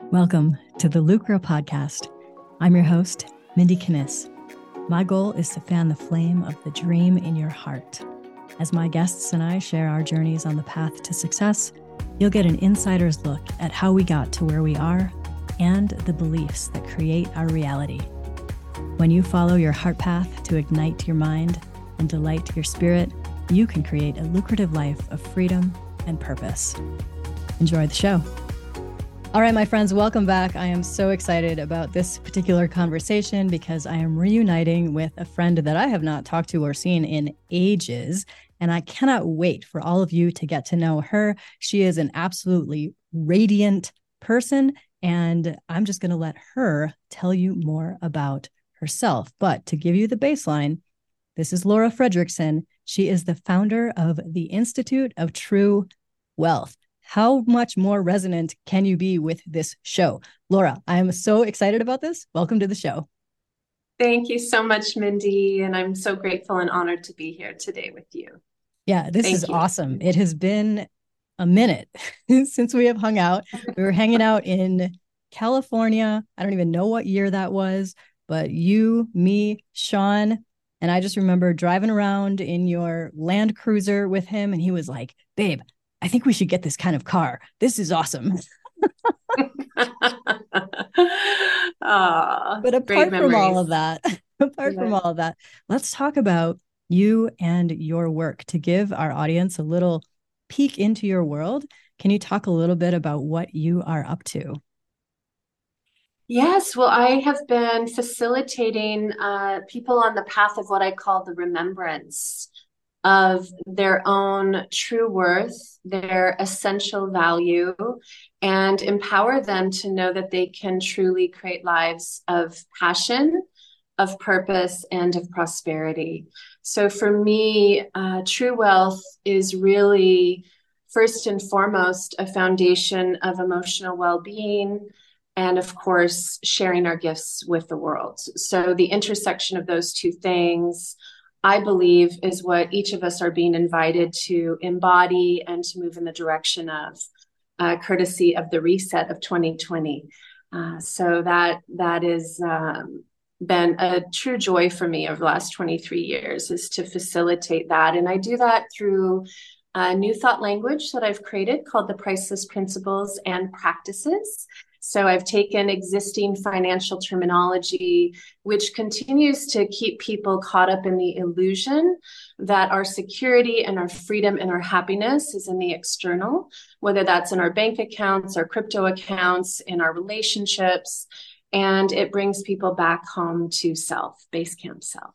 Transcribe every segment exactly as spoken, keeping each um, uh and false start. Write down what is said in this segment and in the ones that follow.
Welcome to the Lucra Podcast. I'm your host, Mindy Kniss. My goal is to fan the flame of the dream in your heart. As my guests and I share our journeys on the path to success, you'll get an insider's look at how we got to where we are and the beliefs that create our reality. When you follow your heart path to ignite your mind and delight your spirit, you can create a lucrative life of freedom and purpose. Enjoy the show. All right, my friends, welcome back. I am so excited about this particular conversation because I am reuniting with a friend that I have not talked to or seen in ages, and I cannot wait for all of you to get to know her. She is an absolutely radiant person, and I'm just going to let her tell you more about herself. But to give you the baseline, this is Laura Fredrickson. She is the founder of the Institute of True Wealth. How much more resonant can you be with this show? Laura, I am so excited about this. Welcome to the show. Thank you so much, Mindy. And I'm so grateful and honored to be here today with you. Yeah, this Thank is you. awesome. It has been a minute since we have hung out. We were hanging out in California. I don't even know what year that was, but you, me, Sean, and I just remember driving around in your Land Cruiser with him. And he was like, babe, I think we should get this kind of car. This is awesome. Aww, but apart from all of that, apart yeah. from all of that, let's talk about you and your work. To give our audience a little peek into your world, can you talk a little bit about what you are up to? Yes, well, I have been facilitating uh, people on the path of what I call the remembrance of their own true worth, their essential value, and empower them to know that they can truly create lives of passion, of purpose, and of prosperity. So for me, uh, true wealth is really first and foremost a foundation of emotional well-being, and of course, sharing our gifts with the world. So the intersection of those two things, I believe, is what each of us are being invited to embody and to move in the direction of, uh, courtesy of the reset of twenty twenty. Uh, so that that has um, been a true joy for me over the last twenty-three years, is to facilitate that. And I do that through a new thought language that I've created called the Priceless Principles and Practices. So I've taken existing financial terminology, which continues to keep people caught up in the illusion that our security and our freedom and our happiness is in the external, whether that's in our bank accounts, our crypto accounts, in our relationships, and it brings people back home to self, base camp self.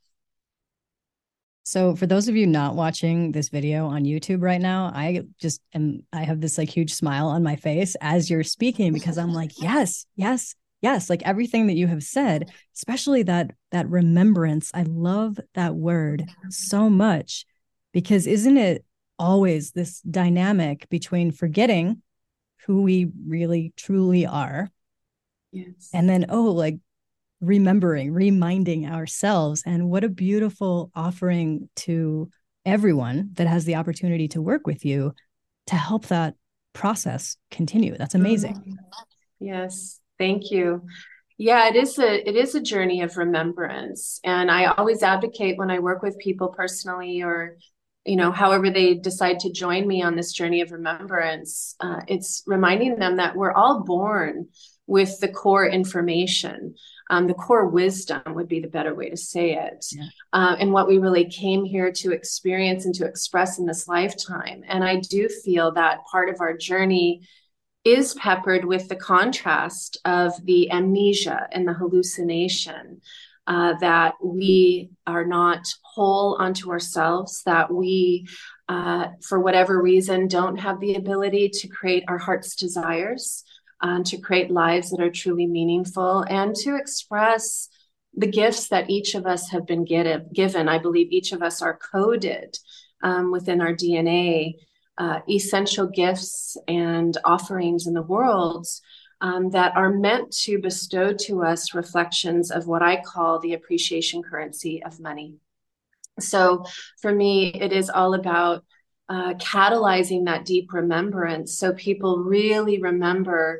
So for those of you not watching this video on YouTube right now, I just am, I have this like huge smile on my face as you're speaking, because I'm like, yes, yes, yes. Like everything that you have said, especially that, that remembrance. I love that word so much, because isn't it always this dynamic between forgetting who we really truly are? Yes. And then, oh, like, remembering, reminding ourselves. And what a beautiful offering to everyone that has the opportunity to work with you to help that process continue. That's amazing. Yes, thank you. Yeah, it is a it is a journey of remembrance. And I always advocate when I work with people personally, or you know, however they decide to join me on this journey of remembrance, uh, it's reminding them that we're all born with the core information. Um, the core wisdom would be the better way to say it. Yeah. Uh, and what we really came here to experience and to express in this lifetime. And I do feel that part of our journey is peppered with the contrast of the amnesia and the hallucination, uh, that we are not whole unto ourselves, that we, uh, for whatever reason, don't have the ability to create our heart's desires, uh, to create lives that are truly meaningful, and to express the gifts that each of us have been get- given. I believe each of us are coded um, within our D N A, uh, essential gifts and offerings in the world um, that are meant to bestow to us reflections of what I call the appreciation currency of money. So for me, it is all about uh, catalyzing that deep remembrance, so people really remember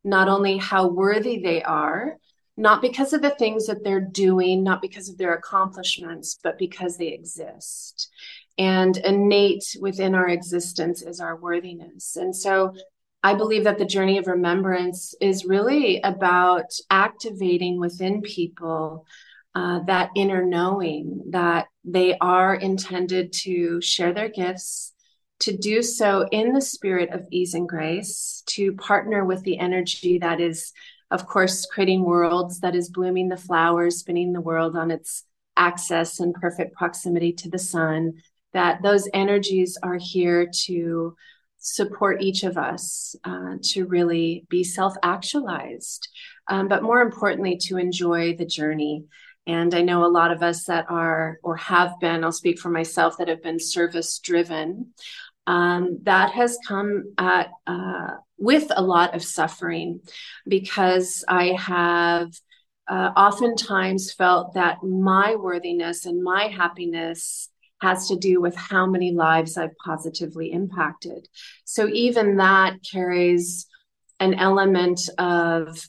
not only how worthy they are, not because of the things that they're doing, not because of their accomplishments, but because they exist. And innate within our existence is our worthiness. And so I believe that the journey of remembrance is really about activating within people uh, that inner knowing that they are intended to share their gifts, to do so in the spirit of ease and grace, to partner with the energy that is, of course, creating worlds, that is blooming the flowers, spinning the world on its axis in perfect proximity to the sun, that those energies are here to support each of us uh, to really be self-actualized, um, but more importantly, to enjoy the journey. And I know a lot of us that are, or have been, I'll speak for myself, that have been service-driven. Um, that has come at, uh, with a lot of suffering, because I have uh, oftentimes felt that my worthiness and my happiness has to do with how many lives I've positively impacted. So even that carries an element of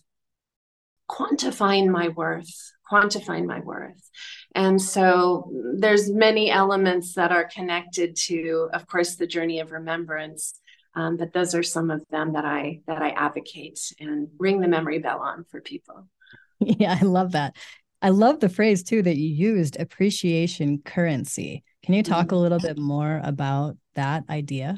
quantifying my worth, quantifying my worth. And so there's many elements that are connected to, of course, the journey of remembrance. Um, but those are some of them that I that I advocate and ring the memory bell on for people. Yeah, I love that. I love the phrase too that you used, appreciation currency. Can you talk a little bit more about that idea?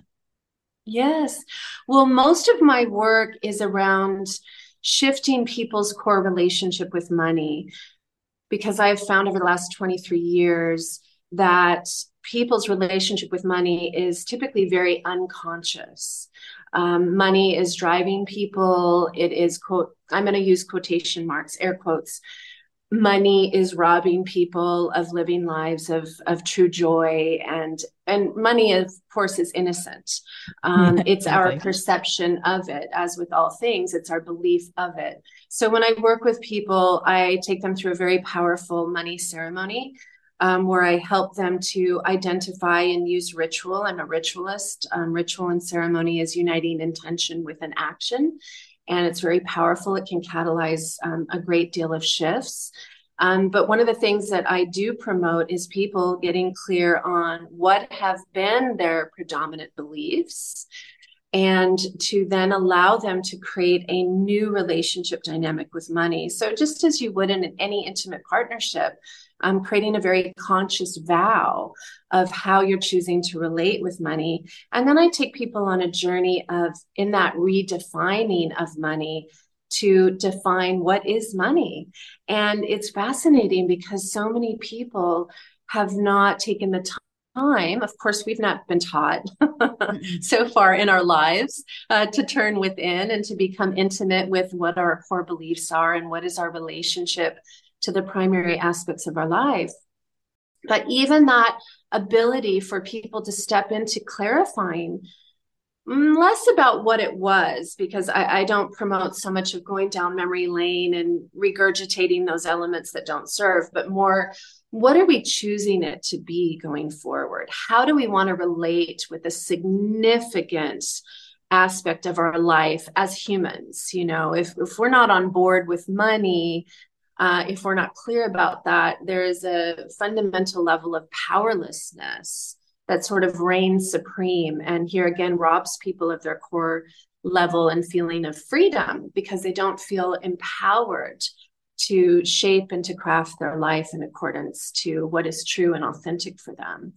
Yes. Well, most of my work is around shifting people's core relationship with money, because I've found over the last twenty-three years that people's relationship with money is typically very unconscious. Um, money is driving people. It is, quote, I'm going to use quotation marks, air quotes. Money is robbing people of living lives of, of true joy. And, and money, of course, is innocent. Um, Yeah, it's exactly. our perception of it, as with all things, it's our belief of it. So when I work with people, I take them through a very powerful money ceremony, um, where I help them to identify and use ritual. I'm a ritualist. Um, ritual and ceremony is uniting intention with an action. And it's very powerful. It can catalyze um, a great deal of shifts. Um, but one of the things that I do promote is people getting clear on what have been their predominant beliefs, and to then allow them to create a new relationship dynamic with money. So just as you would in any intimate partnership, um, creating a very conscious vow of how you're choosing to relate with money. And then I take people on a journey of, in that redefining of money, to define what is money. And it's fascinating because so many people have not taken the time. Time. Of course, we've not been taught so far in our lives uh, to turn within and to become intimate with what our core beliefs are and what is our relationship to the primary aspects of our life. But even that ability for people to step into clarifying less about what it was, because I, I don't promote so much of going down memory lane and regurgitating those elements that don't serve, but more, what are we choosing it to be going forward? How do we want to relate with a significant aspect of our life as humans? You know, if, if we're not on board with money, uh, if we're not clear about that, there is a fundamental level of powerlessness that sort of reigns supreme. And here again, robs people of their core level and feeling of freedom, because they don't feel empowered to shape and to craft their life in accordance to what is true and authentic for them.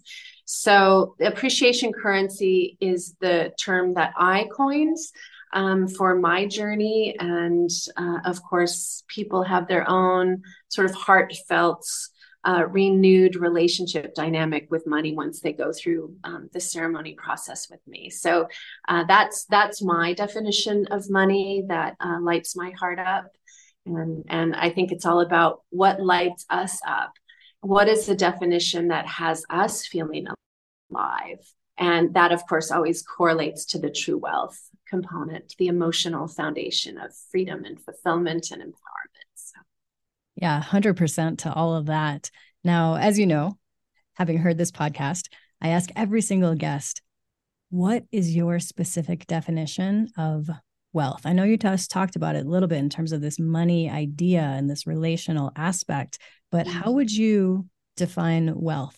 So appreciation currency is the term that I coined um, for my journey. And uh, of course, people have their own sort of heartfelt Uh, renewed relationship dynamic with money once they go through um, the ceremony process with me. So uh, that's that's my definition of money that uh, lights my heart up, and and I think it's all about what lights us up. What is the definition that has us feeling alive? And that, of course, always correlates to the true wealth component, the emotional foundation of freedom and fulfillment and empowerment. So. Yeah, one hundred percent to all of that. Now, as you know, having heard this podcast, I ask every single guest, what is your specific definition of wealth? I know you just talked about it a little bit in terms of this money idea and this relational aspect, but mm-hmm. how would you define wealth?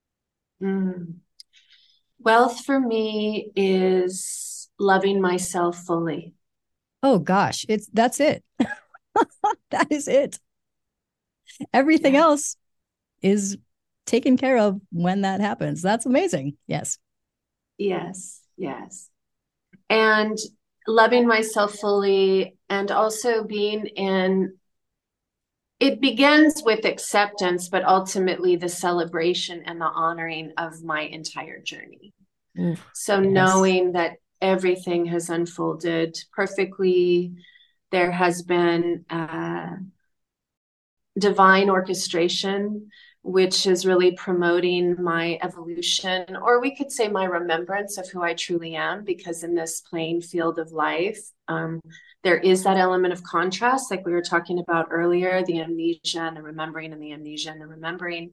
Mm. Wealth for me is loving myself fully. Oh gosh, it's that's it. That is it. Everything yeah. else is taken care of when that happens. That's amazing. Yes. Yes. Yes. And loving myself fully, and also being in, it begins with acceptance, but ultimately the celebration and the honoring of my entire journey. Oof, so yes. knowing that everything has unfolded perfectly, there has been uh, divine orchestration, which is really promoting my evolution, or we could say my remembrance of who I truly am, because in this playing field of life, um, there is that element of contrast, like we were talking about earlier, the amnesia and the remembering, and the amnesia and the remembering.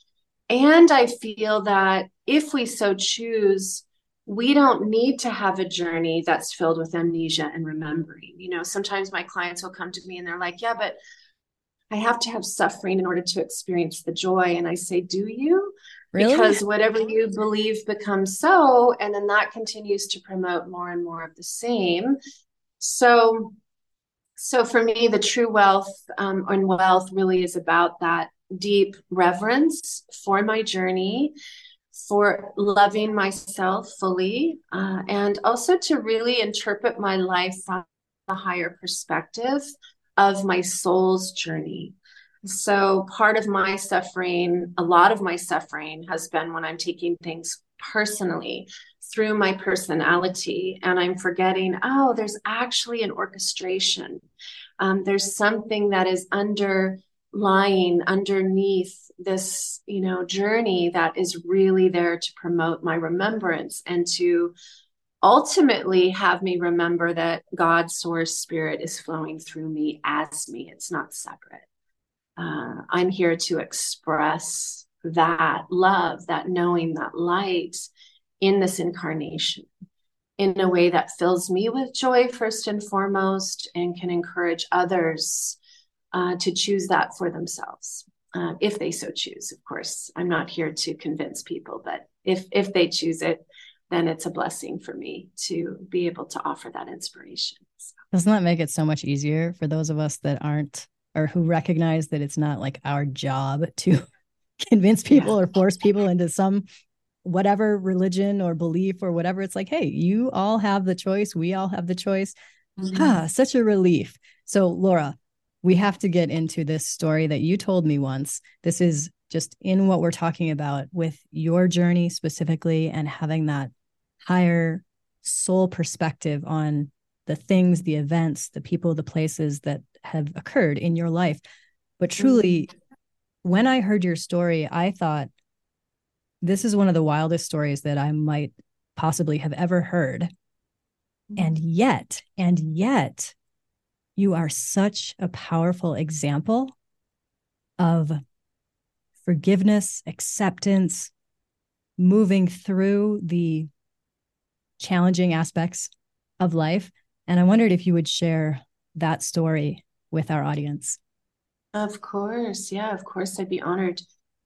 And I feel that if we so choose, we don't need to have a journey that's filled with amnesia and remembering. You know, sometimes my clients will come to me and they're like, yeah, but I have to have suffering in order to experience the joy. And I say, do you? Really? Because whatever you believe becomes so, and then that continues to promote more and more of the same. So, so for me, the true wealth um, and wealth really is about that deep reverence for my journey, for loving myself fully, uh, and also to really interpret my life from a higher perspective of my soul's journey. So part of my suffering, a lot of my suffering has been when I'm taking things personally through my personality, and I'm forgetting, oh, there's actually an orchestration. Um, there's something that is underlying underneath this, you know, journey that is really there to promote my remembrance and to ultimately have me remember that God, source, spirit is flowing through me as me. It's not separate. Uh, I'm here to express that love, that knowing, that light in this incarnation in a way that fills me with joy first and foremost, and can encourage others uh, to choose that for themselves. Uh, if they so choose, of course. I'm not here to convince people, but if if they choose it, then it's a blessing for me to be able to offer that inspiration. So. Doesn't that make it so much easier for those of us that aren't, or who recognize that it's not like our job to convince people yeah. or force people into some whatever religion or belief or whatever? It's like, hey, you all have the choice. We all have the choice. Mm-hmm. Ah, such a relief. So Laura, we have to get into this story that you told me once. This is just in what we're talking about with your journey specifically, and having that higher soul perspective on the things, the events, the people, the places that have occurred in your life. But truly, mm-hmm. when I heard your story, I thought, this is one of the wildest stories that I might possibly have ever heard. Mm-hmm. And yet, and yet, you are such a powerful example of forgiveness, acceptance, moving through the challenging aspects of life. And I wondered if you would share that story with our audience. Of course. Yeah, of course. I'd be honored.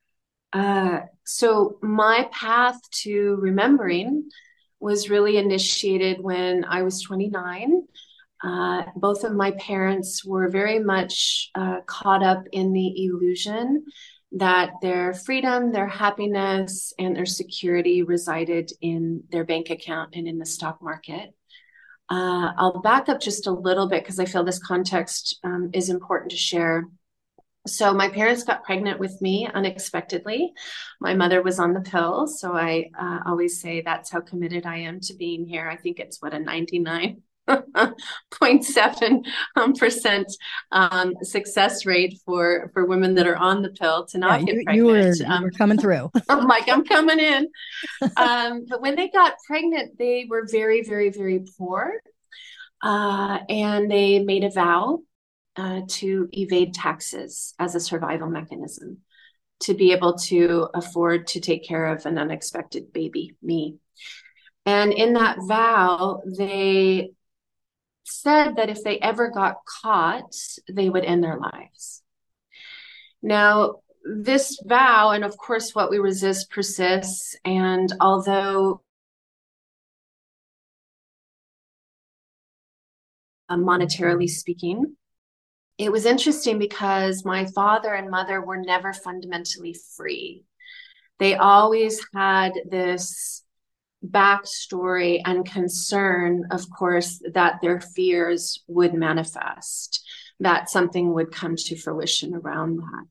Uh, so my path to remembering was really initiated when I was twenty-nine. Uh, both of my parents were very much uh, caught up in the illusion that their freedom, their happiness, and their security resided in their bank account and in the stock market. Uh, I'll back up just a little bit because I feel this context um, is important to share. So my parents got pregnant with me unexpectedly. My mother was on the pill. So I uh, always say that's how committed I am to being here. I think it's what, a ninety-nine point seven um, percent um, success rate for, for women that are on the pill to not yeah, you, get pregnant. You were, you um, were coming through. I'm like, I'm coming in. Um, but when they got pregnant, they were very, very, very poor. Uh, and they made a vow uh, to evade taxes as a survival mechanism, to be able to afford to take care of an unexpected baby, me. And in that vow, they said that if they ever got caught, they would end their lives. Now, this vow, and of course, what we resist persists. And although uh, monetarily speaking, it was interesting because my father and mother were never fundamentally free. They always had this backstory and concern, of course, that their fears would manifest, that something would come to fruition around that.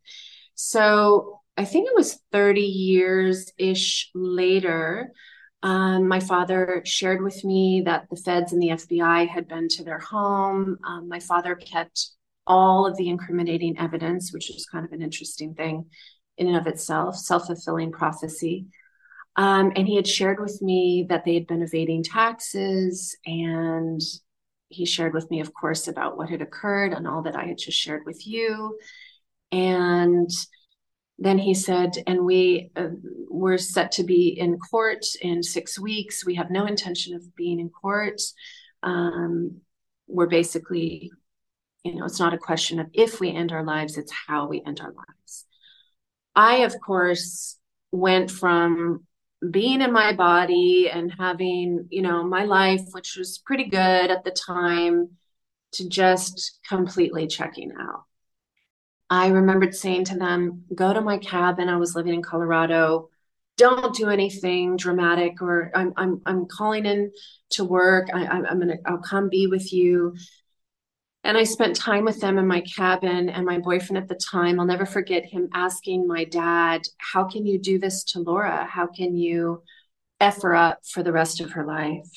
So I think it was thirty years-ish later, um, my father shared with me that the feds and the F B I had been to their home. Um, my father kept all of the incriminating evidence, which is kind of an interesting thing in and of itself, self-fulfilling prophecy. Um, and he had shared with me that they had been evading taxes, and he shared with me, of course, about what had occurred and all that I had just shared with you. And then he said, and we uh, were set to be in court in six weeks. We have no intention of being in court. Um, we're basically, you know, it's not a question of if we end our lives, it's how we end our lives. I, of course, went from being in my body and having, you know, my life, which was pretty good at the time, to just completely checking out. I remembered saying to them, go to my cabin. I was living in Colorado. Don't do anything dramatic, or I'm I'm I'm calling in to work. I, I'm I'm gonna I'll come be with you. And I spent time with them in my cabin, and my boyfriend at the time, I'll never forget him asking my dad, how can you do this to Laura? How can you F her up for the rest of her life?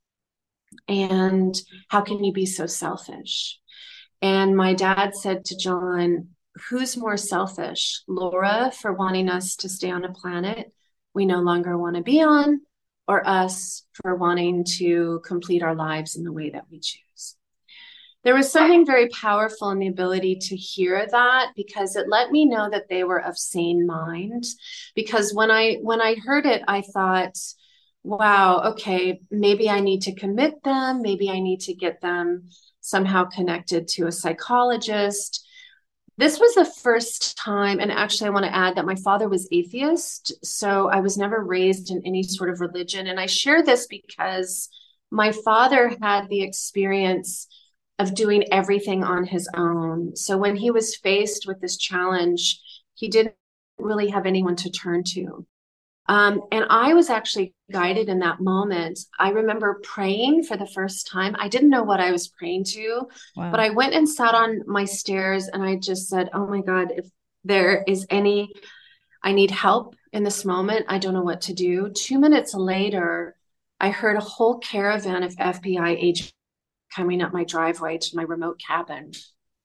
And how can you be so selfish? And my dad said to John, who's more selfish, Laura for wanting us to stay on a planet we no longer want to be on, or us for wanting to complete our lives in the way that we choose? There was something very powerful in the ability to hear that, because it let me know that they were of sane mind. Because when I when I heard it, I thought, wow, okay, maybe I need to commit them. Maybe I need to get them somehow connected to a psychologist. This was the first time, and actually I want to add that my father was atheist, so I was never raised in any sort of religion. And I share this because my father had the experience of doing everything on his own. So when he was faced with this challenge, he didn't really have anyone to turn to. Um, and I was actually guided in that moment. I remember praying for the first time. I didn't know what I was praying to, wow. But I went and sat on my stairs and I just said, oh my God, if there is any, I need help in this moment. I don't know what to do. Two minutes later, I heard a whole caravan of F B I agents coming up my driveway to my remote cabin,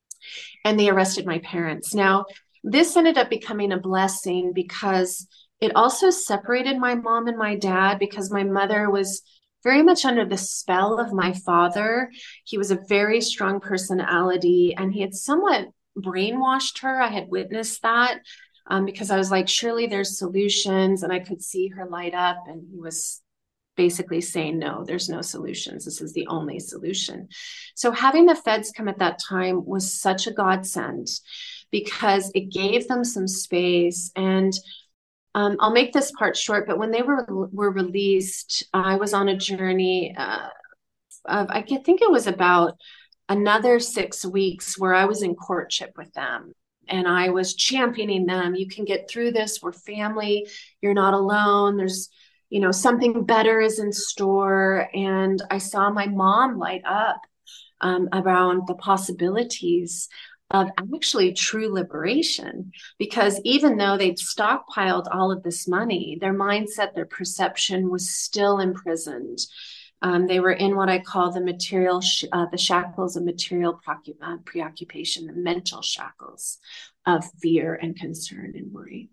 and they arrested my parents. Now, this ended up becoming a blessing because it also separated my mom and my dad, because my mother was very much under the spell of my father. He was a very strong personality, and he had somewhat brainwashed her. I had witnessed that um, because I was like, surely there's solutions, and I could see her light up, and he was basically saying, no, there's no solutions. This is the only solution. So having the feds come at that time was such a godsend, because it gave them some space. And Um, I'll make this part short, but when they were were released, I was on a journey uh, of, I think it was about another six weeks where I was in courtship with them, and I was championing them. You can get through this. We're family. You're not alone. There's, you know, something better is in store. And I saw my mom light up um, around the possibilities of actually true liberation, because even though they'd stockpiled all of this money, their mindset, their perception was still imprisoned. Um, they were in what I call the material, sh- uh, the shackles of material preocup- uh, preoccupation, the mental shackles of fear and concern and worry.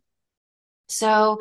So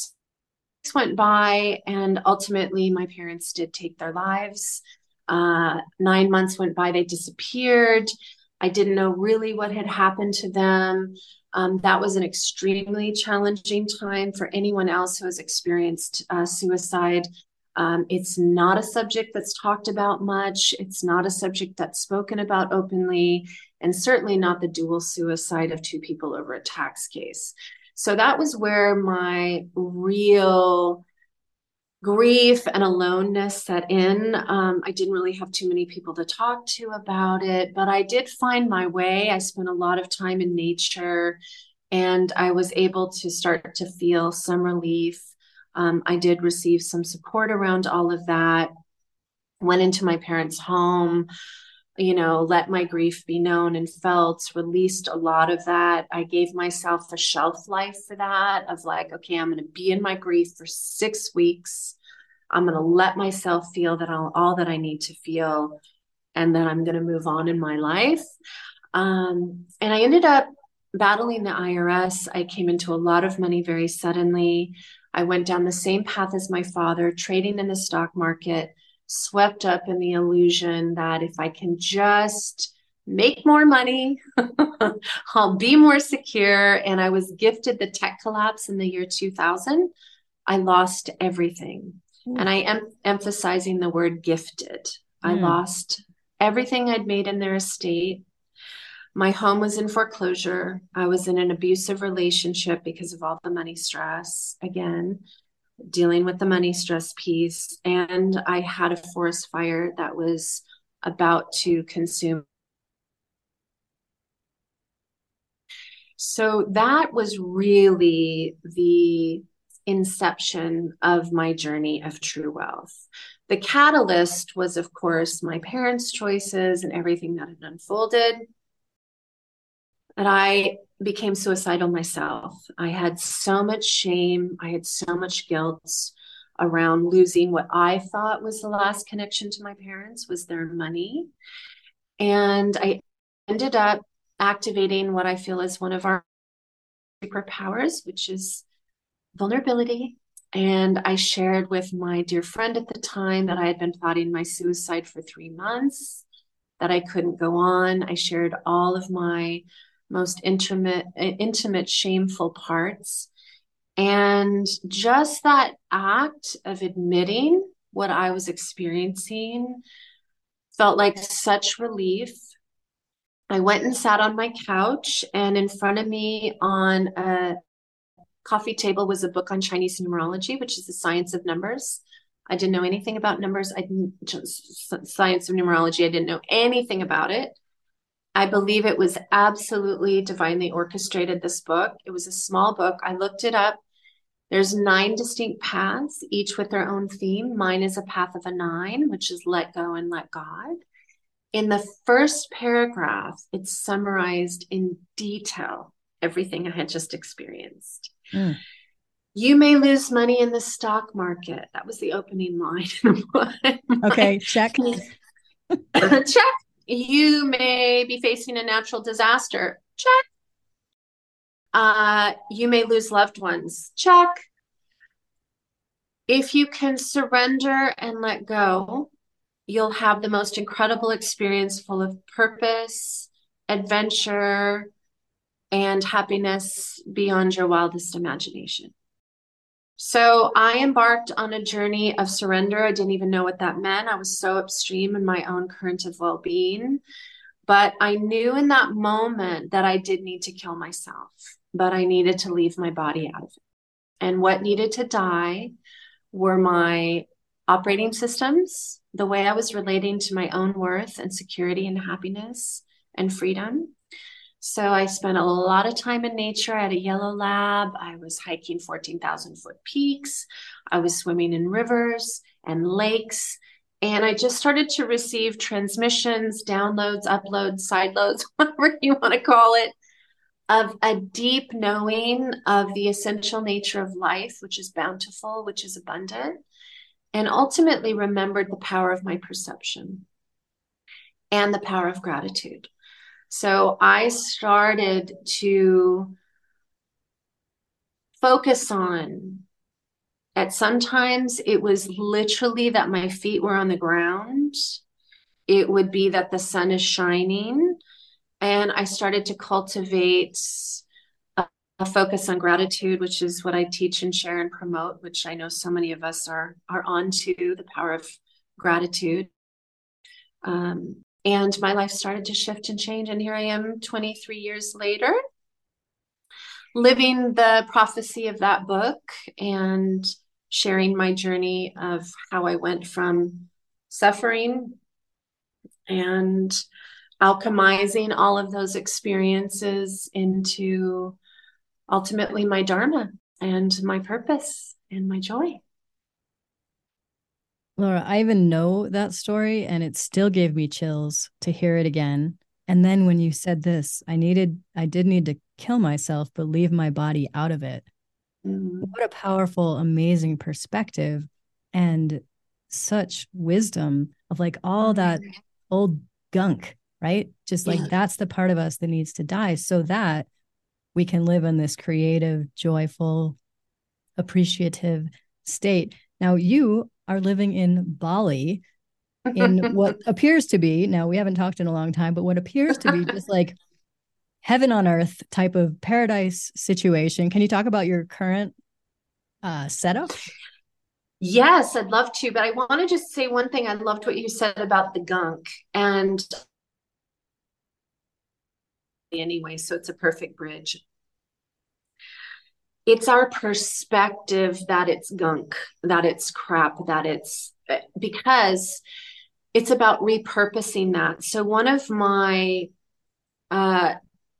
six went by, and ultimately my parents did take their lives. Uh, nine months went by, they disappeared. I didn't know really what had happened to them. Um, that was an extremely challenging time for anyone else who has experienced uh, suicide. Um, it's not a subject that's talked about much. It's not a subject that's spoken about openly, and certainly not the dual suicide of two people over a tax case. So that was where my real grief and aloneness set in. Um, I didn't really have too many people to talk to about it, but I did find my way. I spent a lot of time in nature, and I was able to start to feel some relief. Um, I did receive some support around all of that. Went into my parents' home, you know, let my grief be known and felt, released a lot of that. I gave myself a shelf life for that, of like, okay, I'm going to be in my grief for six weeks. I'm going to let myself feel that I'll, all that I need to feel, and then I'm going to move on in my life. Um, and I ended up battling the I R S. I came into a lot of money very suddenly. I went down the same path as my father, trading in the stock market, swept up in the illusion that if I can just make more money, I'll be more secure. And I was gifted the tech collapse in the year two thousand. I lost everything. Ooh. And I am emphasizing the word gifted. Mm. I lost everything I'd made in their estate. My home was in foreclosure. I was in an abusive relationship because of all the money stress. Again, dealing with the money stress piece. And I had a forest fire that was about to consume. So that was really the inception of my journey of true wealth. The catalyst was, of course, my parents' choices and everything that had unfolded. And I became suicidal myself. I had so much shame. I had so much guilt around losing what I thought was the last connection to my parents, was their money. And I ended up activating what I feel is one of our superpowers, which is vulnerability. And I shared with my dear friend at the time that I had been plotting my suicide for three months, that I couldn't go on. I shared all of my most intimate, intimate, shameful parts. And just that act of admitting what I was experiencing felt like such relief. I went and sat on my couch, and in front of me on a coffee table was a book on Chinese numerology, which is the science of numbers. I didn't know anything about numbers. I didn't just science of numerology. I didn't know anything about it. I believe it was absolutely divinely orchestrated, this book. It was a small book. I looked it up. There's nine distinct paths, each with their own theme. Mine is a path of a nine, which is let go and let God. In the first paragraph, it's summarized in detail everything I had just experienced. Mm. You may lose money in the stock market. That was the opening line. Okay, check. Check. You may be facing a natural disaster. Check. Uh, you may lose loved ones. Check. If you can surrender and let go, you'll have the most incredible experience full of purpose, adventure, and happiness beyond your wildest imagination. So I embarked on a journey of surrender. I didn't even know what that meant. I was so upstream in my own current of well-being. But I knew in that moment that I did need to kill myself, but I needed to leave my body out of it. And what needed to die were my operating systems, the way I was relating to my own worth and security and happiness and freedom. So I spent a lot of time in nature at a yellow lab. I was hiking fourteen thousand foot peaks. I was swimming in rivers and lakes. And I just started to receive transmissions, downloads, uploads, sideloads, whatever you want to call it, of a deep knowing of the essential nature of life, which is bountiful, which is abundant, and ultimately remembered the power of my perception and the power of gratitude. So I started to focus on, at sometimes it was literally that my feet were on the ground. It would be that the sun is shining. And I started to cultivate a focus on gratitude, which is what I teach and share and promote, which I know so many of us are are onto, the power of gratitude. Um, and my life started to shift and change. And here I am twenty-three years later, living the prophecy of that book and sharing my journey of how I went from suffering and alchemizing all of those experiences into ultimately my dharma and my purpose and my joy. Laura, I even know that story and it still gave me chills to hear it again. And then when you said this, I needed, I did need to kill myself, but leave my body out of it. Mm-hmm. What a powerful, amazing perspective and such wisdom of like all that old gunk, right? Just like yeah. That's the part of us that needs to die so that we can live in this creative, joyful, appreciative state. Now you are living in Bali in what appears to be, now we haven't talked in a long time, but what appears to be just like heaven on earth type of paradise situation. Can you talk about your current uh, setup? Yes, I'd love to, but I want to just say one thing. I loved what you said about the gunk, and anyway, so it's a perfect bridge. It's our perspective that it's gunk, that it's crap, that it's because it's about repurposing that. So one of my uh,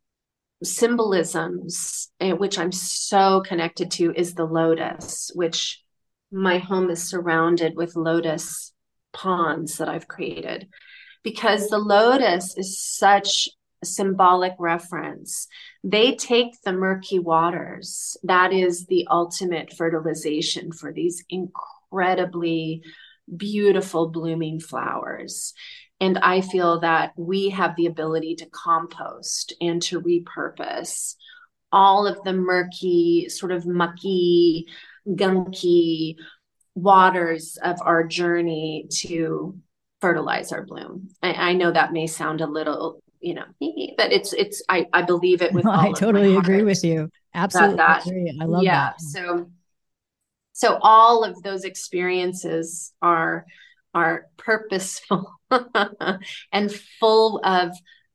symbolisms, which I'm so connected to, is the lotus, which my home is surrounded with lotus ponds that I've created, because the lotus is such a symbolic reference. They take the murky waters. That is the ultimate fertilization for these incredibly beautiful blooming flowers. And I feel that we have the ability to compost and to repurpose all of the murky, sort of mucky, gunky waters of our journey to fertilize our bloom. I, I know that may sound a little, you know, but it's, it's, I, I believe it with no, all I of totally my agree heart. with you. Absolutely that, that, agree. I love yeah, that. So, so all of those experiences are, are purposeful and full of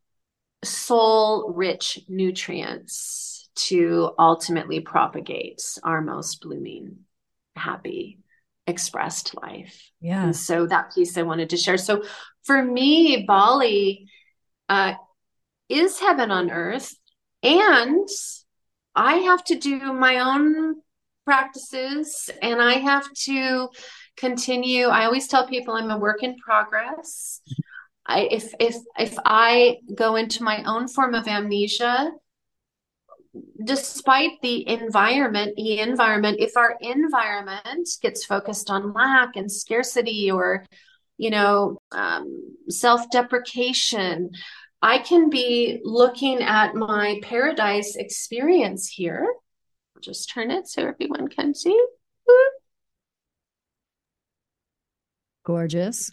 soul rich nutrients to ultimately propagate our most blooming, happy, expressed life. Yeah. And so that piece I wanted to share. So for me, Bali uh, is heaven on earth, and I have to do my own practices, and I have to continue. I always tell people I'm a work in progress. I, if if if I go into my own form of amnesia, despite the environment, the environment, if our environment gets focused on lack and scarcity, or, you know, um, self-deprecation, I can be looking at my paradise experience here. I'll just turn it so everyone can see. Gorgeous.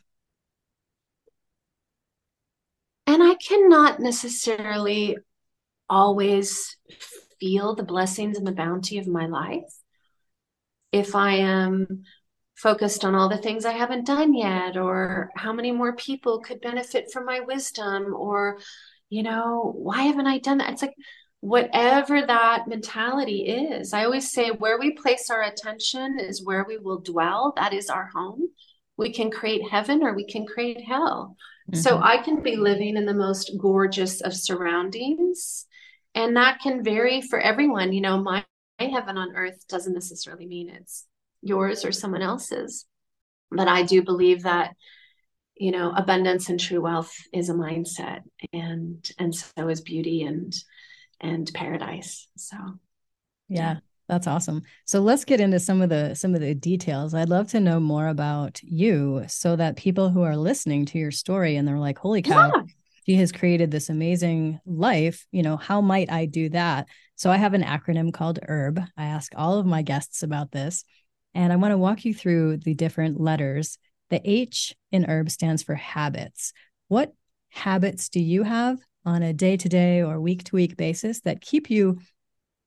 And I cannot necessarily always feel the blessings and the bounty of my life if I am focused on all the things I haven't done yet, or how many more people could benefit from my wisdom, or, you know, why haven't I done that? It's like, whatever that mentality is, I always say where we place our attention is where we will dwell. That is our home. We can create heaven or we can create hell. Mm-hmm. So I can be living in the most gorgeous of surroundings, and that can vary for everyone. You know, my, my heaven on earth doesn't necessarily mean it's yours or someone else's, but I do believe that, you know, abundance and true wealth is a mindset, and and so is beauty and and paradise. So yeah, yeah, that's awesome. So let's get into some of the some of the details. I'd love to know more about you, so that people who are listening to your story and they're like, holy cow, yeah, she has created this amazing life, you know, how might I do that? So I have an acronym called HERB. I ask all of my guests about this, and I want to walk you through the different letters. The H in HERB stands for habits. What habits do you have on a day-to-day or week-to-week basis that keep you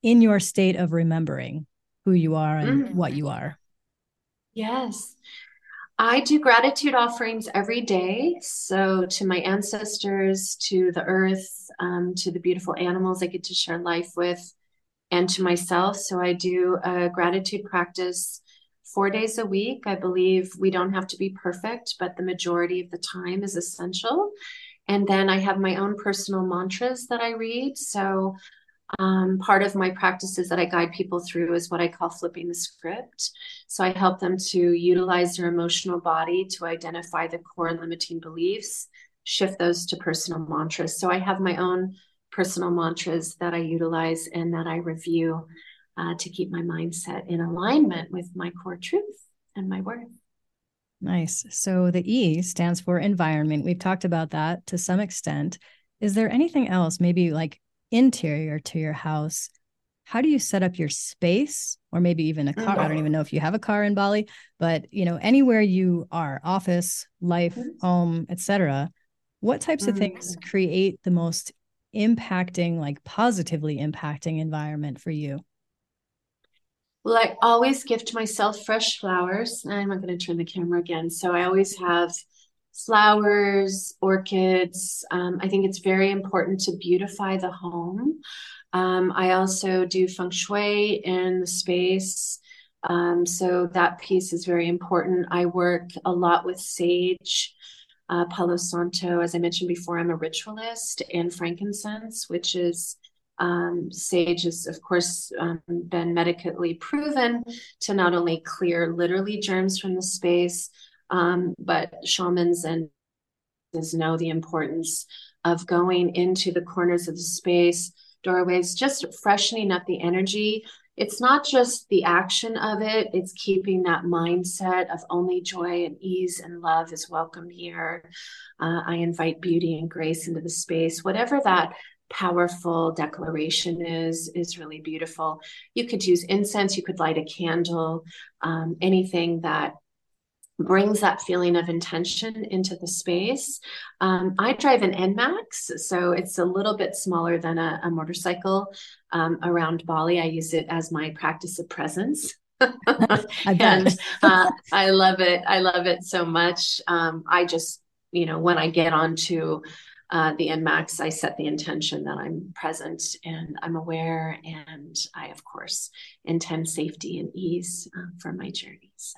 in your state of remembering who you are and Mm. what you are? Yes. I do gratitude offerings every day. So to my ancestors, to the earth, um, to the beautiful animals I get to share life with, and to myself. So I do a gratitude practice four days a week. I believe we don't have to be perfect, but the majority of the time is essential. And then I have my own personal mantras that I read. So um, part of my practices that I guide people through is what I call flipping the script. So I help them to utilize their emotional body to identify the core limiting beliefs, shift those to personal mantras. So I have my own personal mantras that I utilize and that I review uh, to keep my mindset in alignment with my core truth and my worth. Nice. So the E stands for environment. We've talked about that to some extent. Is there anything else, maybe like interior to your house? How do you set up your space, or maybe even a car? I don't even know if you have a car in Bali, but you know, anywhere you are, office, life, home, et cetera. What types of things create the most impacting, like positively impacting environment for you? Well, I always gift myself fresh flowers. I'm not going to turn the camera again. So I always have flowers, orchids. Um, I think it's very important to beautify the home. Um, I also do feng shui in the space. Um, so that piece is very important. I work a lot with sage, uh, Palo Santo. As I mentioned before, I'm a ritualist, and frankincense, which is um, sage has, of course, um, been medically proven to not only clear literally germs from the space, um, but shamans and know the importance of going into the corners of the space, doorways, just freshening up the energy. It's not just the action of it, it's keeping that mindset of only joy and ease and love is welcome here. Uh, I invite beauty and grace into the space. Whatever that powerful declaration is, is really beautiful. You could use incense, you could light a candle, um, anything that brings that feeling of intention into the space. Um, I drive an N MAX, so it's a little bit smaller than a, a motorcycle. Um, around Bali, I use it as my practice of presence. I bet. And uh, I love it. I love it so much. Um, I just, you know, when I get onto uh, the N MAX, I set the intention that I'm present and I'm aware, and I, of course, intend safety and ease uh, for my journey. So.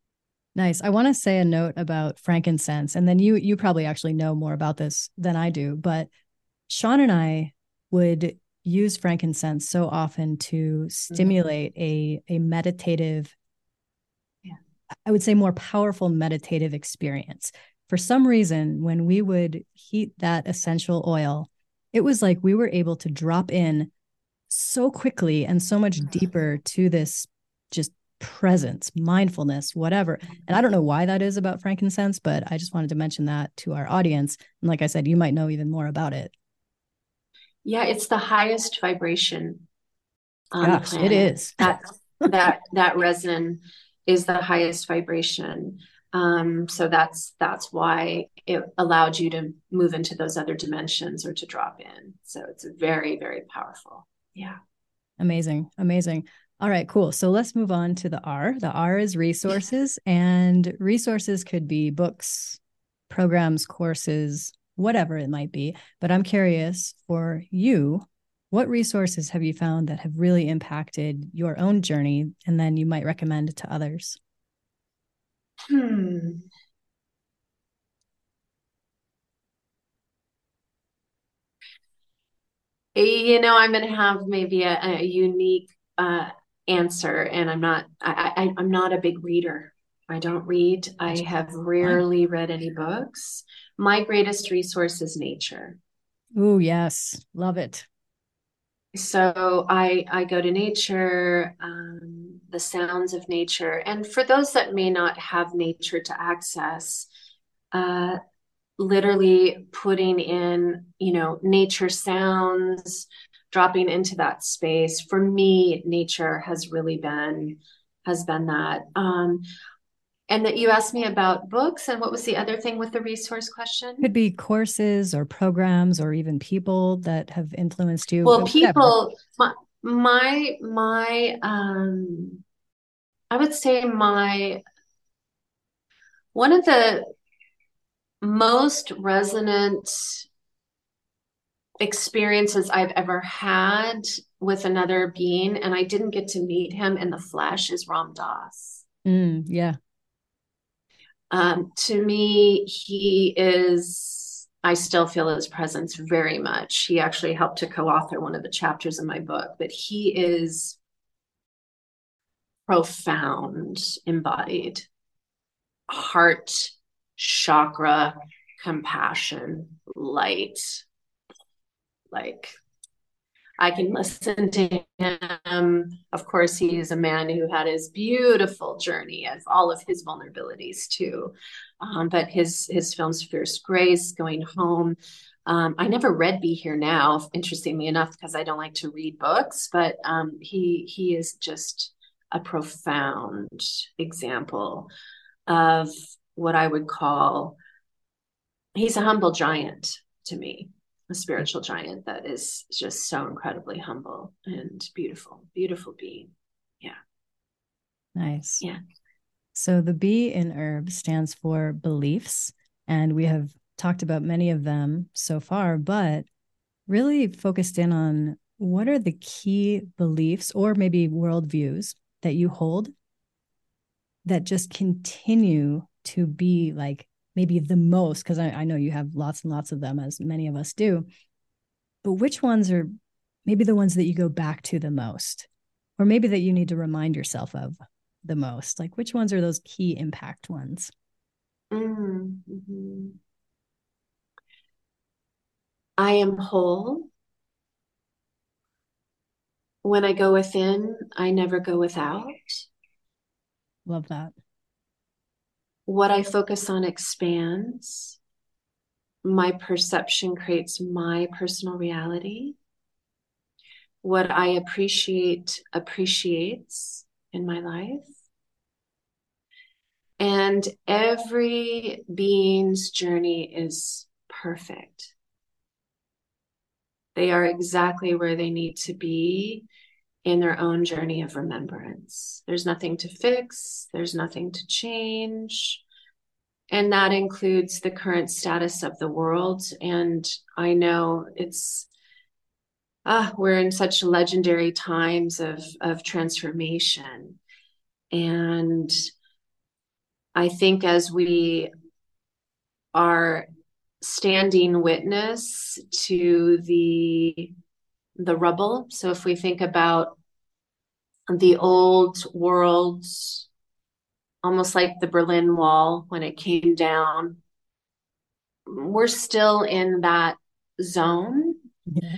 Nice. I want to say a note about frankincense, and then you you probably actually know more about this than I do, but Sean and I would use frankincense so often to stimulate mm-hmm. a, a meditative, yeah. I would say more powerful meditative experience. For some reason, when we would heat that essential oil, it was like we were able to drop in so quickly and so much deeper to this just presence, mindfulness, whatever. And I don't know why that is about frankincense, but I just wanted to mention that to our audience. And like I said, you might know even more about it. Yeah, it's the highest vibration on Gosh, the planet. It is. That that that resin is the highest vibration. Um, so that's that's why it allowed you to move into those other dimensions or to drop in. So it's very, very powerful. Yeah. Amazing. Amazing. All right, cool. So let's move on to the R. The R is resources, and resources could be books, programs, courses, whatever it might be. But I'm curious for you, what resources have you found that have really impacted your own journey and then you might recommend to others? Hmm. You know, I'm going to have maybe a, a unique uh, answer, and I'm not. I, I, I'm not a big reader. I don't read. I have rarely read any books. My greatest resource is nature. Oh, yes. Love it. So I I go to nature, um, the sounds of nature. And for those that may not have nature to access, uh, literally putting in, you know, nature sounds, dropping into that space. For me, nature has really been has been that. Um, And that you asked me about books, and what was the other thing with the resource question? Could be courses or programs or even people that have influenced you. Well, people, my, My, my, um, I would say my, one of the most resonant experiences I've ever had with another being, and I didn't get to meet him in the flesh, is Ram Dass. Mm, yeah. Um, to me, he is, I still feel his presence very much. He actually helped to co-author one of the chapters in my book, but he is profound, embodied, heart, chakra, compassion, light. Like, I can listen to him. Of course, he is a man who had his beautiful journey of all of his vulnerabilities too. Um, but his his films, Fierce Grace, Going Home. Um, I never read Be Here Now, interestingly enough, because I don't like to read books. But um, he he is just a profound example of what I would call, he's a humble giant to me, a spiritual giant that is just so incredibly humble and beautiful, beautiful being. Yeah. Nice. Yeah. So the B in herb stands for beliefs, and we have talked about many of them so far, but really focused in on what are the key beliefs or maybe worldviews that you hold that just continue to be like maybe the most, because I, I know you have lots and lots of them, as many of us do, but which ones are maybe the ones that you go back to the most, or maybe that you need to remind yourself of the most? Like, which ones are those key impact ones? Mm-hmm. I am whole. When I go within, I never go without. Love that. What I focus on expands. My perception creates my personal reality. What I appreciate appreciates in my life. And every being's journey is perfect. They are exactly where they need to be in their own journey of remembrance. There's nothing to fix, there's nothing to change. And that includes the current status of the world. And I know it's, ah, we're in such legendary times of, of transformation. And I think as we are standing witness to the the rubble. So if we think about the old world, almost like the Berlin Wall when it came down, we're still in that zone. Yeah.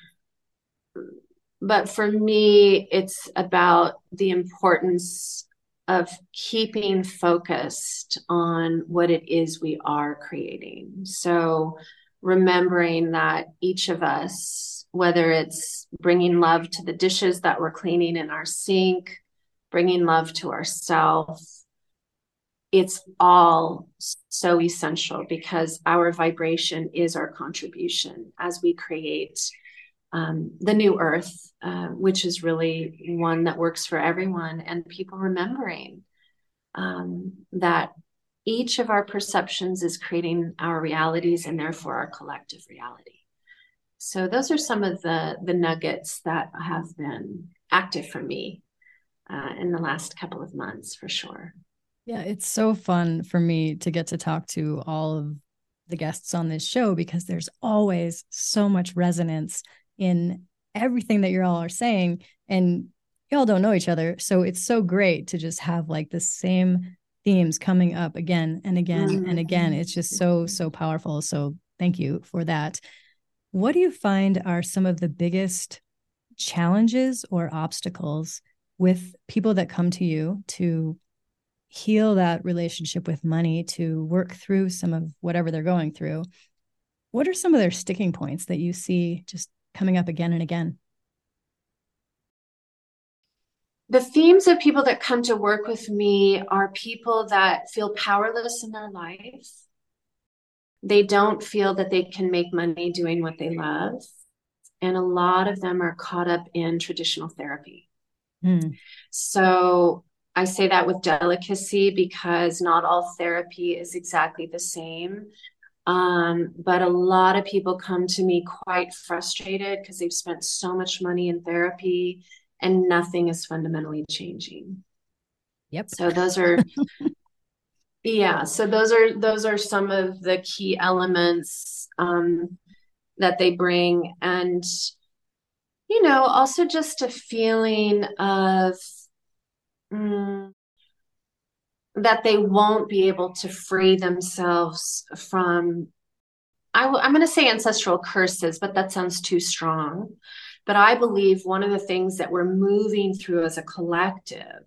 But for me, it's about the importance of keeping focused on what it is we are creating. So remembering that each of us, whether it's bringing love to the dishes that we're cleaning in our sink, bringing love to ourselves, it's all so essential because our vibration is our contribution as we create um, the new earth, uh, which is really one that works for everyone, and people remembering um, that each of our perceptions is creating our realities and therefore our collective reality. So those are some of the the nuggets that have been active for me uh, in the last couple of months, for sure. Yeah, it's so fun for me to get to talk to all of the guests on this show because there's always so much resonance in everything that you all are saying. And y'all don't know each other. So it's so great to just have like the same themes coming up again and again mm-hmm. and again. It's just so, so powerful. So thank you for that. What do you find are some of the biggest challenges or obstacles with people that come to you to heal that relationship with money, to work through some of whatever they're going through? What are some of their sticking points that you see just coming up again and again? The themes of people that come to work with me are people that feel powerless in their life. They don't feel that they can make money doing what they love. and a lot of them are caught up in traditional therapy. Mm. So I say that with delicacy because not all therapy is exactly the same. Um, but a lot of people come to me quite frustrated because they've spent so much money in therapy and nothing is fundamentally changing. Yep. So those are, yeah, so those are, those are some of the key elements, um, that they bring. And, you know, also just a feeling of, mm, that they won't be able to free themselves from, I w- I'm going to say ancestral curses, but that sounds too strong. But I believe one of the things that we're moving through as a collective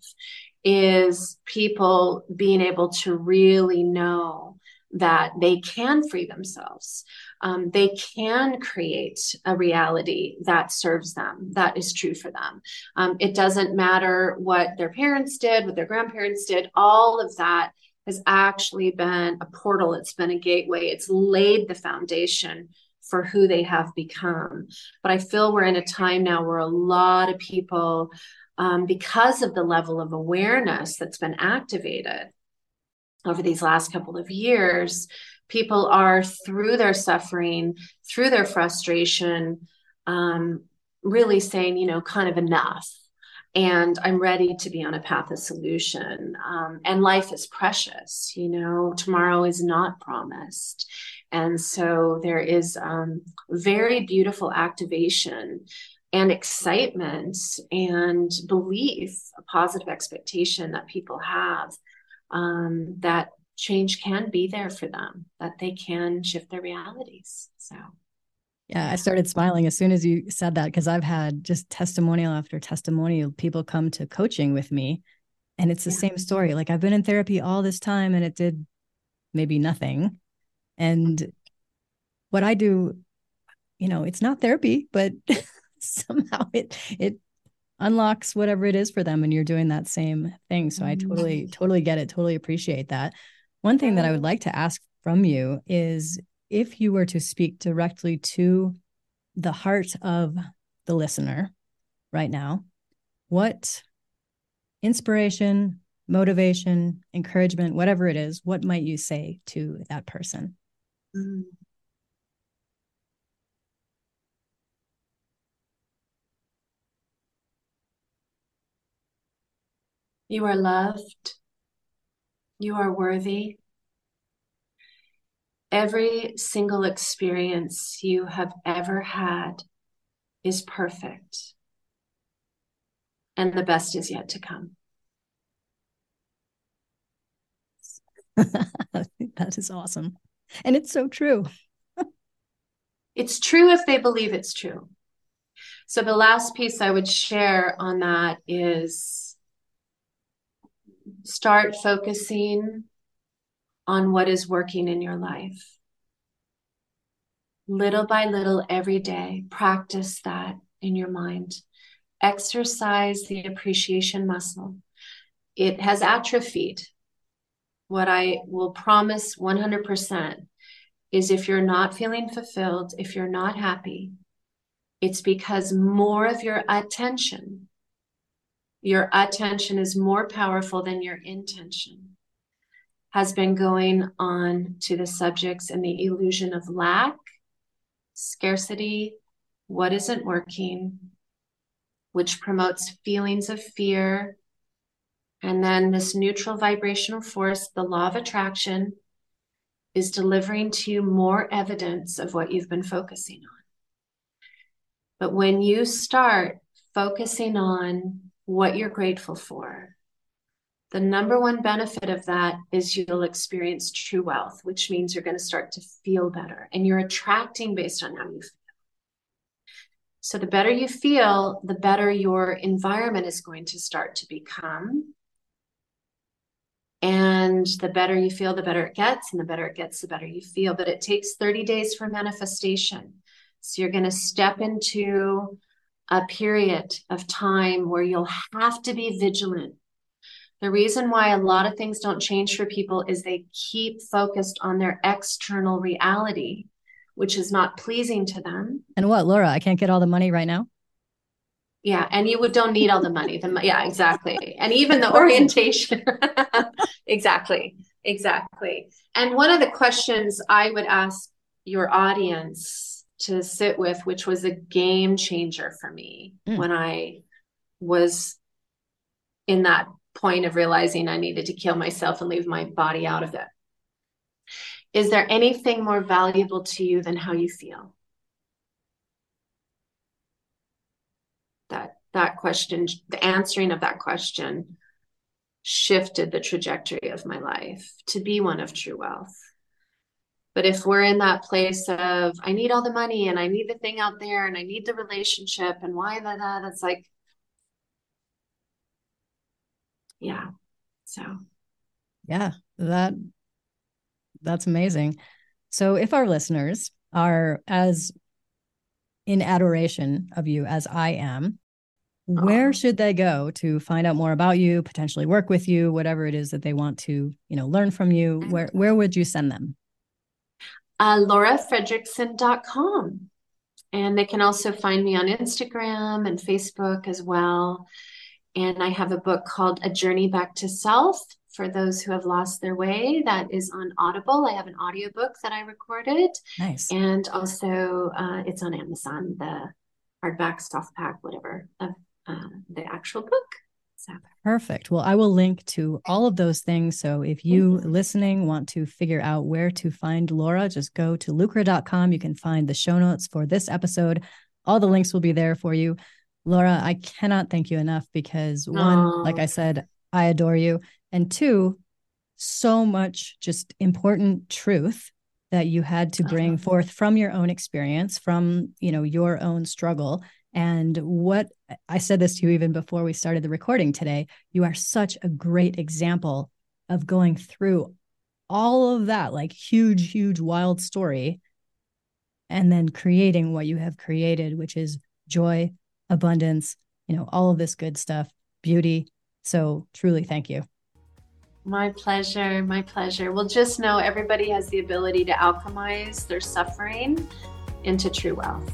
is people being able to really know that they can free themselves. Um, they can create a reality that serves them, that is true for them. Um, it doesn't matter what their parents did, what their grandparents did, all of that has actually been a portal. It's been a gateway. It's laid the foundation for who they have become. But I feel we're in a time now where a lot of people, um, because of the level of awareness that's been activated over these last couple of years, people are through their suffering, through their frustration, um, really saying, you know, kind of enough. And I'm ready to be on a path of solution. Um, and life is precious, you know, tomorrow is not promised. And so there is um, very beautiful activation and excitement and belief, a positive expectation that people have, um, that change can be there for them, that they can shift their realities. So. Yeah, I started smiling as soon as you said that because I've had just testimonial after testimonial. People come to coaching with me and it's the yeah. same story. Like I've been in therapy all this time and it did maybe nothing. And what I do, you know, it's not therapy, but somehow it it unlocks whatever it is for them. And you're doing that same thing. So I totally, totally get it. Totally appreciate that. One thing that I would like to ask from you is if you were to speak directly to the heart of the listener right now, what inspiration, motivation, encouragement, whatever it is, what might you say to that person? Mm. You are loved. You are worthy. Every single experience you have ever had is perfect. And the best is yet to come. That is awesome. And it's so true. It's true if they believe it's true. So the last piece I would share on that is start focusing on what is working in your life. Little by little, every day, practice that in your mind. Exercise the appreciation muscle. It has atrophied. What I will promise one hundred percent is if you're not feeling fulfilled, if you're not happy, it's because more of your attention, your attention is more powerful than your intention, has been going on to the subjects and the illusion of lack, scarcity, what isn't working, which promotes feelings of fear. And then this neutral vibrational force, the law of attraction, is delivering to you more evidence of what you've been focusing on. But when you start focusing on what you're grateful for, the number one benefit of that is you'll experience true wealth, which means you're going to start to feel better and you're attracting based on how you feel. So the better you feel, the better your environment is going to start to become. And the better you feel, the better it gets, and the better it gets, the better you feel. But it takes thirty days for manifestation. So you're going to step into a period of time where you'll have to be vigilant. The reason why a lot of things don't change for people is they keep focused on their external reality which is not pleasing to them. And what, Laura, I can't get all the money right now? Yeah. And you would don't need all the money. The, yeah, exactly. And even the orientation. Exactly. Exactly. And one of the questions I would ask your audience to sit with, which was a game changer for me mm. when I was in that point of realizing I needed to kill myself and leave my body out of it. Is there anything more valuable to you than how you feel? That that question, the answering of that question shifted the trajectory of my life to be one of true wealth. But if we're in that place of, I need all the money and I need the thing out there and I need the relationship and why that, that it's like, yeah. So. Yeah, that that's amazing. So if our listeners are as in adoration of you as I am, where should they go to find out more about you, potentially work with you, whatever it is that they want to, you know, learn from you? Where where would you send them? Uh, Laura Fredrickson dot com. And they can also find me on Instagram and Facebook as well. And I have a book called A Journey Back to Self for those who have lost their way. That is on Audible. I have an audiobook that I recorded. Nice. And also uh, it's on Amazon, the hardback, softback, whatever, of uh, the actual book. So. Perfect. Well, I will link to all of those things. So if you listening want to figure out where to find Laura, just go to lucra dot com. You can find the show notes for this episode. All the links will be there for you. Laura, I cannot thank you enough because one, Aww. like I said, I adore you. And two, so much just important truth that you had to bring uh-huh. forth from your own experience, from, you know, your own struggle. And what I said this to you even before we started the recording today, you are such a great example of going through all of that, like huge, huge, wild story, and then creating what you have created, which is joy, abundance, you know, all of this good stuff, beauty. So truly, thank you. My pleasure. My pleasure. Well, just know everybody has the ability to alchemize their suffering into true wealth.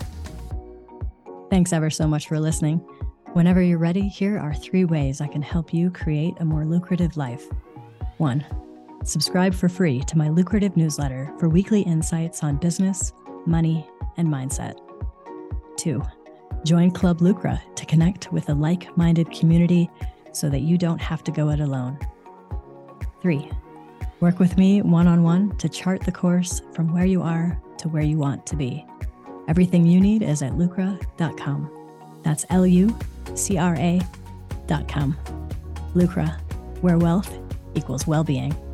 Thanks ever so much for listening. Whenever you're ready, here are three ways I can help you create a more lucrative life. One, subscribe for free to my lucrative newsletter for weekly insights on business, money, and mindset. Two, join Club Lucra to connect with a like-minded community so that you don't have to go it alone. Three, work with me one-on-one to chart the course from where you are to where you want to be. Everything you need is at lucra dot com. That's L U C R A dot com. Lucra, where wealth equals well-being.